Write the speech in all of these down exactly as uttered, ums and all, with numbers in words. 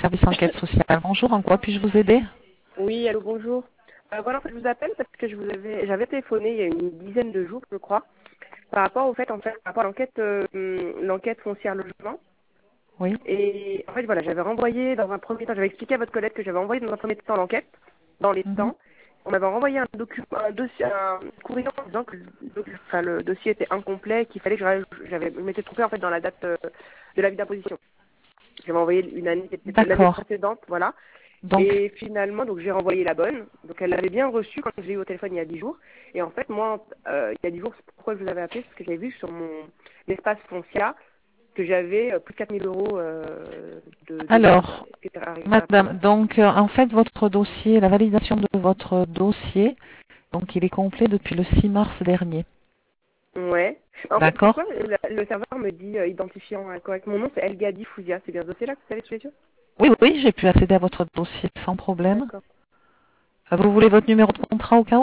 service enquête sociale. Bonjour, en quoi puis-je vous aider? Oui, allô, bonjour. Euh, voilà, en fait, je vous appelle parce que je vous avais, j'avais téléphoné il y a une dizaine de jours, je crois, par rapport au fait, en fait, par rapport à l'enquête, euh, hum, l'enquête foncière logement. Oui. Et en fait, voilà, j'avais renvoyé dans un premier temps, j'avais expliqué à votre collègue que j'avais envoyé dans un premier temps l'enquête, dans les Mhm. temps. On m'avait renvoyé un document, un dossier, un courrier en disant que le, doc- enfin, le dossier était incomplet, qu'il fallait que je, j'avais, je m'étais trompé en fait dans la date euh, de l'avis d'imposition. J'avais envoyé une année, c'était l'année D'accord. précédente, voilà. Donc, Et finalement, donc j'ai renvoyé la bonne. Donc elle l'avait bien reçue quand je l'ai eu au téléphone il y a dix jours. Et en fait, moi, euh, il y a dix jours, c'est pourquoi je vous avais appelé, parce que j'avais vu sur mon espace Foncia que j'avais euh, plus de quatre mille euros euh, de, de dettes alors, qui étaient arrivées à payer. madame, donc, euh, en fait, votre dossier, la validation de votre dossier, donc, il est complet depuis le six mars dernier. Ouais. En fait, D'accord? pourquoi le, le serveur me dit, euh, identifiant euh, correct mon nom, c'est El Gadi Fouzia. C'est bien ce dossier-là que vous avez sous les yeux? Oui, oui, j'ai pu accéder à votre dossier sans problème. D'accord. Euh, Vous voulez votre numéro de contrat au cas où?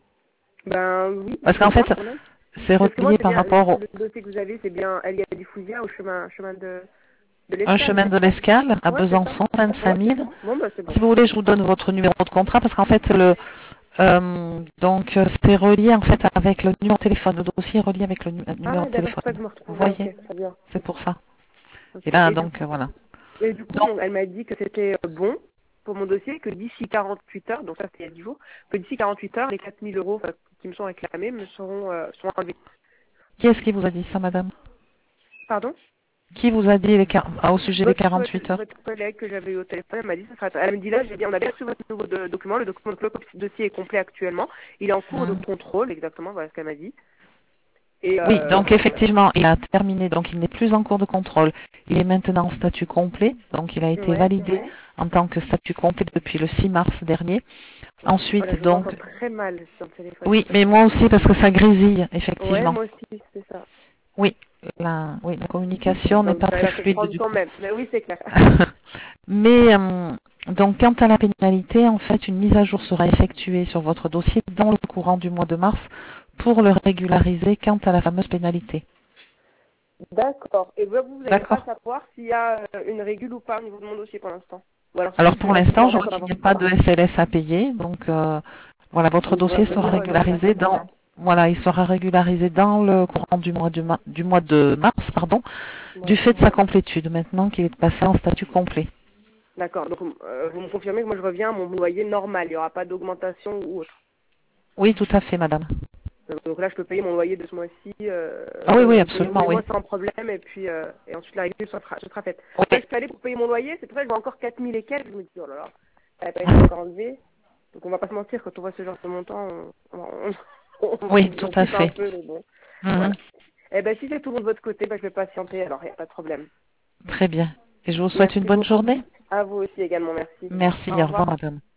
Ben oui, Parce je veux qu'en bien fait, quand même. c'est Parce que moi, relié c'est par bien, rapport au le dossier que vous avez, c'est bien El Gadi Fouzia au chemin, chemin de, de un l'escale, chemin n'est-ce de pas? l'Escale à Ouais, c'est ça. Besançon, vingt-cinq Ouais, c'est mille. ça. Bon, bah, c'est bon. Si vous voulez, je vous donne votre numéro de contrat parce qu'en fait, le euh, donc euh, c'est relié en fait avec le numéro de téléphone. Le dossier est relié avec le nu- numéro Ah, de d'accord, c'est téléphone. pas que je me Vous retrouvais. voyez, Ok, très bien. c'est pour ça. Ok. Et là, Et du donc coup, euh, voilà. et du coup Donc, bon, elle m'a dit que c'était euh, bon pour mon dossier, que d'ici quarante-huit heures, donc ça c'était il y a dix jours, que d'ici quarante-huit heures, les quatre mille euros enfin, qui me sont réclamés me seront, euh, seront enlevés. qui est-ce qui vous a dit ça, madame? Pardon? Qui vous a dit les quar- ah, au sujet des Votre, co- quarante-huit heures? votre collègue que j'avais eu au téléphone, elle m'a dit, ça sera, elle me dit là, j'ai dit, on a bien reçu votre nouveau de- document, le document, le dossier est complet actuellement, il est en cours de Hmm. contrôle, exactement, voilà ce qu'elle m'a dit. Et Oui, euh, donc effectivement, il a terminé, donc il n'est plus en cours de contrôle. Il est maintenant en statut complet, donc il a été ouais. validé en tant que statut complet depuis le six mars dernier. Voilà, Ensuite, je vous donc, entends très mal sur le téléphone, oui, c'est mais pour ça. moi aussi parce que ça grésille, Ouais, effectivement. moi aussi, c'est ça. Oui, la, oui, la communication n'est Donc pas très j'arrive à fluide comprendre du quand coup. même. Mais oui, c'est clair. Mais euh, donc, quant à la pénalité, en fait, une mise à jour sera effectuée sur votre dossier dans le courant du mois de mars pour le régulariser quant à la fameuse pénalité. D'accord. Et vous, vous n'avez pas D'accord. savoir s'il y a euh, une régule ou pas au niveau de mon dossier pour l'instant. Ou alors Alors si je pour vais rester l'instant, en je fait vois en qu'il n'y a avance. pas de S L S à payer, donc euh, voilà, votre Il devrait dossier sera revenir euh, normal. régularisé dans, voilà, il sera régularisé dans le courant du mois de, ma- du mois de mars, pardon, du Ouais. fait de sa complétude, maintenant qu'il est passé en statut complet. D'accord. Donc euh, vous me confirmez que moi je reviens à mon loyer normal. Il n'y aura pas d'augmentation ou autre. Oui, tout à fait, madame. Donc là, je peux payer mon loyer de ce mois-ci, euh, Ah oui, oui, le payer tous absolument, les oui. mois sans problème, et puis euh, et ensuite la régule sera, sera faite. Oui. Là, je peux aller pour payer mon loyer, c'est pour ça que je vois encore quatre mille et quelques. Je me dis, oh là là, ça n'a pas été encore enlevé. Donc on va pas se mentir, quand on voit ce genre de montant, on, on, on, Oui, on, tout on à flippe un fait. peu, mais bon, Mhm. voilà. Eh ben si c'est tout bon de votre côté, ben, je vais patienter, alors il n'y a pas de problème. Très bien. Et je vous souhaite une Merci bonne beaucoup. journée. À vous aussi également, merci. Merci, Au au revoir. revoir, madame.